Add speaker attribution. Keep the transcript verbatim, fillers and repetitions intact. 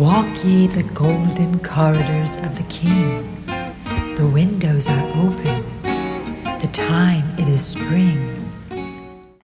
Speaker 1: Walk ye the golden corridors of the King. The windows are open. The time it is spring.